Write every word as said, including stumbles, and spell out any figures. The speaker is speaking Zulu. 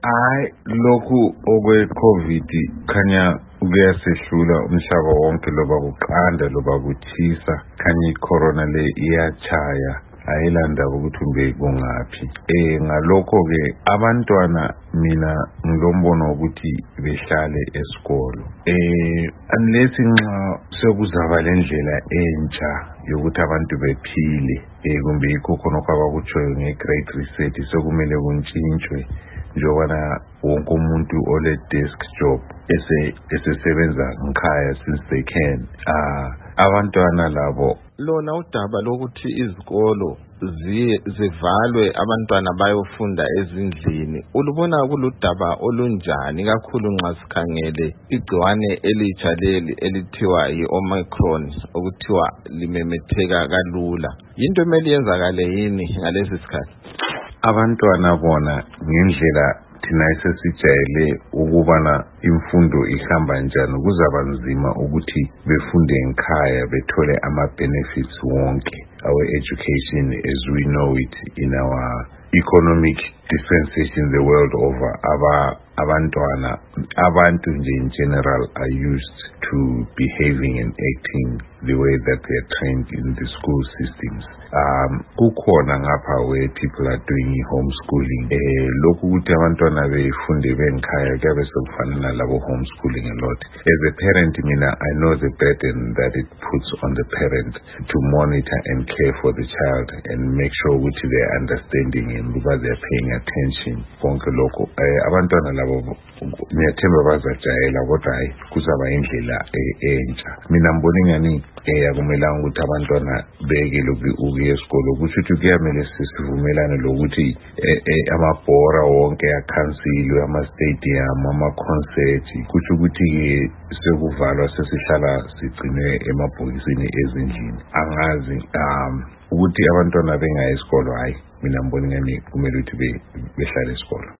Hayi, lokhu okwe-COVID khanya kuyasehlula umhlaba wonke, loba kuqanda loba kuthisa, khanya i-corona le iyachaya, ayilanda ukuthi umbe kungaphi. Eh ngalokho ke abantwana mina ngilombono ukuthi behlale esikolo. Eh unless nxa sekuzaba lendlela entsha yokuthi abantu bephile, eh kumbe yikho khona kwabakutshoyo nge-great reset sekumele kuntshintshwe njengoba wonke umuntu ole desk job ese esesebenza ngikhaya since they can. Ah abantwana labo lona udaba lokuthi izikolo ziye zivalwe abantwana bayofunda ezindlini, ulubona kuludaba olunjani kakhulu nxa sikhangele igciwane elitsha leli elithiwa yi-Omicron okuthiwa limemetheka kalula? Yinto emele yenzakale yini ngalesi sikhathi? Abantwana bona ngendlela thina esesijayele ukubana imfundo ihamba njani, kuzaba nzima ukuthi befunde ngikhaya bethole ama-benefits wonke. Our education as we know it in our economic dispensation the world over, aba abantwana abantu nje in general are used to behaving and acting the way that they are trained in the school systems. Um, kukhona ngapha where people are doing homeschooling. Eh, lokhu ukuthi abantwana befunde bengikhaya kuyabe sekufana nalabo homeschooling a lot. As a parent, mina, I know the burden that it puts on the parent to monitor and care for the child and make sure ukuthi they are understanding and because they are paying attention. Konke lokho. Eh, abantwana labo niyathemba bazajayela kodwa hayi kuzaba indlela entsha. Mina ngibona ingani eh akumelanga ukuthi abantwana beke lokuya esikolo, kusho ukuthi kuyamele sisivumelane lokuthi amabhora wonke yakhansilwe, ama-stadium, ama-concert, kusho ukuthi sekuvalwa sesihlala sigcinwe emabhokisini ezindlini. Angazi um ukuthi abantwana bengayi esikolo, hayi mina ngibona ingani kumele ukuthi behlale esikolo.